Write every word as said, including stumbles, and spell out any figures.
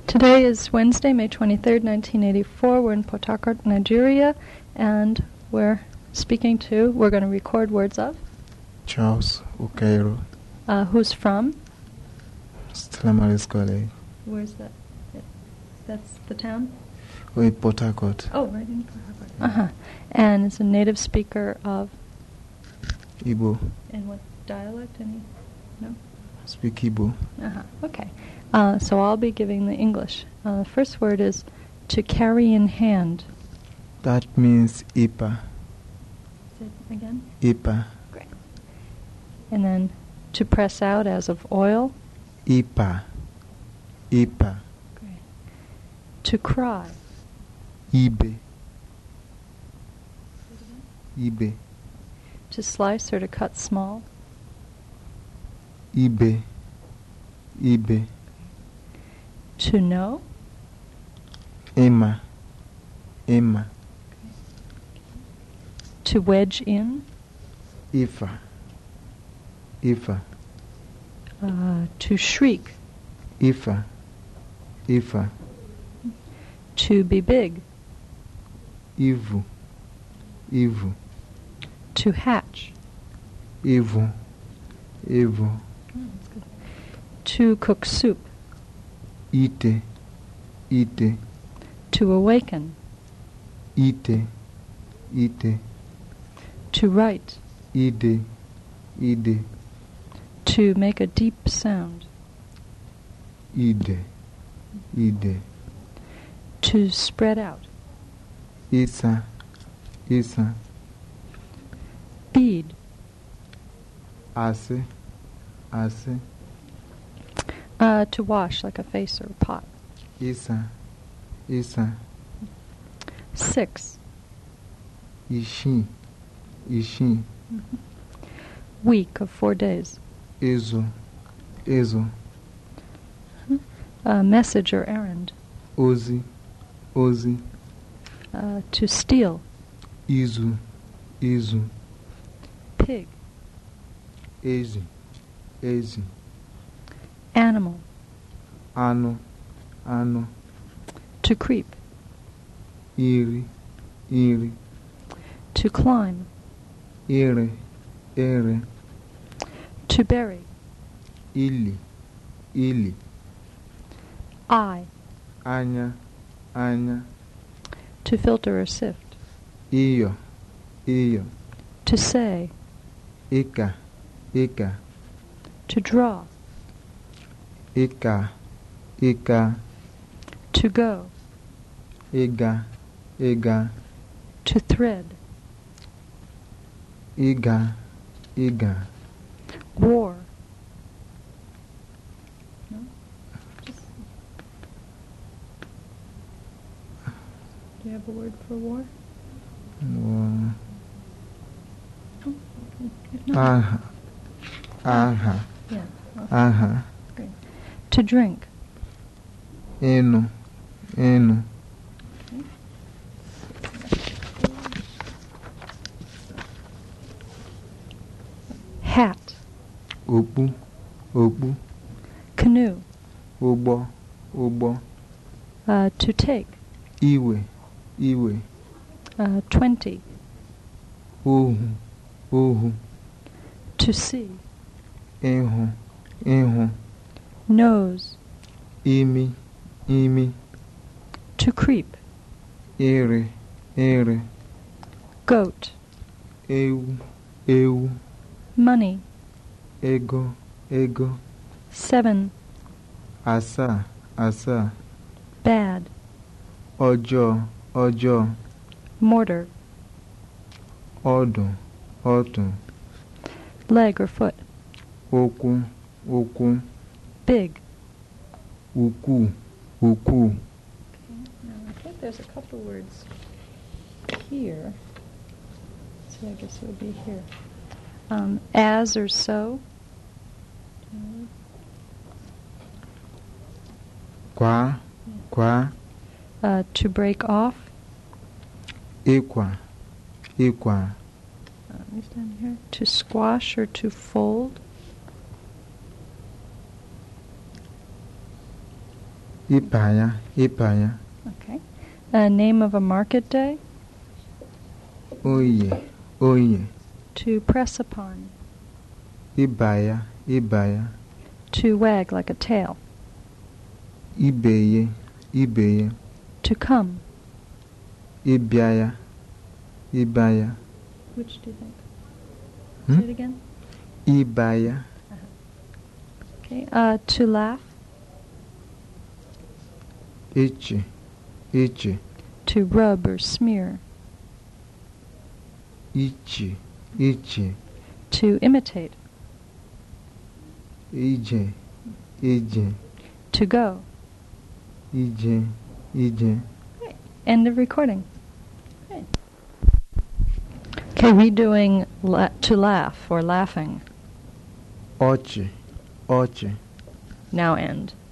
Today is Wednesday, May twenty-third, nineteen eighty-four. We're in Port Harcourt, Nigeria, and we're speaking to, we're going to record words of Charles Ukairo. Uh, who's from? Stella Maris College. Where's that? That's the town? We're in Port Harcourt. Oh, right in Port Harcourt. Uh-huh. And is a native speaker of? Igbo. In what dialect? Any? No? Speak Igbo. Uh-huh. Okay. Uh, so I'll be giving the English. Uh, the first word is to carry in hand. That means Ipa. Say it again? Ipa. Great. And then to press out as of oil. Ipa. Ipa. Great. To cry. Ibe. Ibe. To slice or to cut small. Ibe. Ibe. To know. Emma. Emma. To wedge in. Ifa. Ifa. Uh, to shriek. Ifa. Ifa. To be big. Ivu. Ivu. To hatch. Ivu. Ivu. To cook soup. Ite. Ite. To awaken. Ite. Ite. To write. Ide. Ide. To make a deep sound. Ide. Ide. To spread out. Isa. Isa. Bead. Ase. Ase. Uh, to wash, like a face or a pot. Isa. Isa. Six. Ishi. Ishi. Mm-hmm. Week of four days. Ezo. Ezo. Uh, message or errand. Ozi. Ozi. Uh, to steal. Izu. Izu. Pig. Ezi. Ezi. Animal. Ano. Ano. To creep. Iri. Iri. To climb. Ere. Ere. To bury. Ili. Ili. Eye. Anya. Anya. To filter or sift. Iyo. Iyo. To say. Ika. Ika. To draw. Ika. Ika. To go. Iga. Iga. To thread. Iga. Iga. War. No? Just do you have a word for war? War. Oh, okay. If not, Aha. Aha. yeah. Okay. Aha. Great. To drink. Eno. Eno. Hat. Opu. Opu. Canoe. Ụgbọ. Ụgbọ. Uh, to take. Iwe. Iwe. Uh, twenty. Ohu. Ohu. To see. Ịhụ. Ịhụ. Nose. Imi. Imi. To creep. Ere. Ere. Goat. Ewu. Ewu. Money. Ego. Ego. Seven. Asaa. Asaa. Bad. Ọjọọ. Ọjọọ. Mortar. Ọdụ. Ọdụ. Leg or foot. Ụkwụ. Ụkwụ. Big. Ukwu. Ukwu. Okay. Now I think there's a couple words here. So I guess it would be here. Um, as or so. Kwa. Kwa. Uh, to break off. Ịkwa. Ịkwa. Uh, these down here. To squash or to fold. ịpanya ịpanya Okay. Uh, name of a market day? oye oye To press upon. ịbaya ịbaya To wag like a tail. ibeye ibeye To come. ịbịaya ịbaya Which do you think? Hmm? Say it again. ịbaya Okay. Uh, to laugh. eche eche To rub or smear. iche iche To imitate. ije ije To go. ije ije End of recording. Okay, okay redoing la- to laugh or laughing. ọchị ọchị Now end.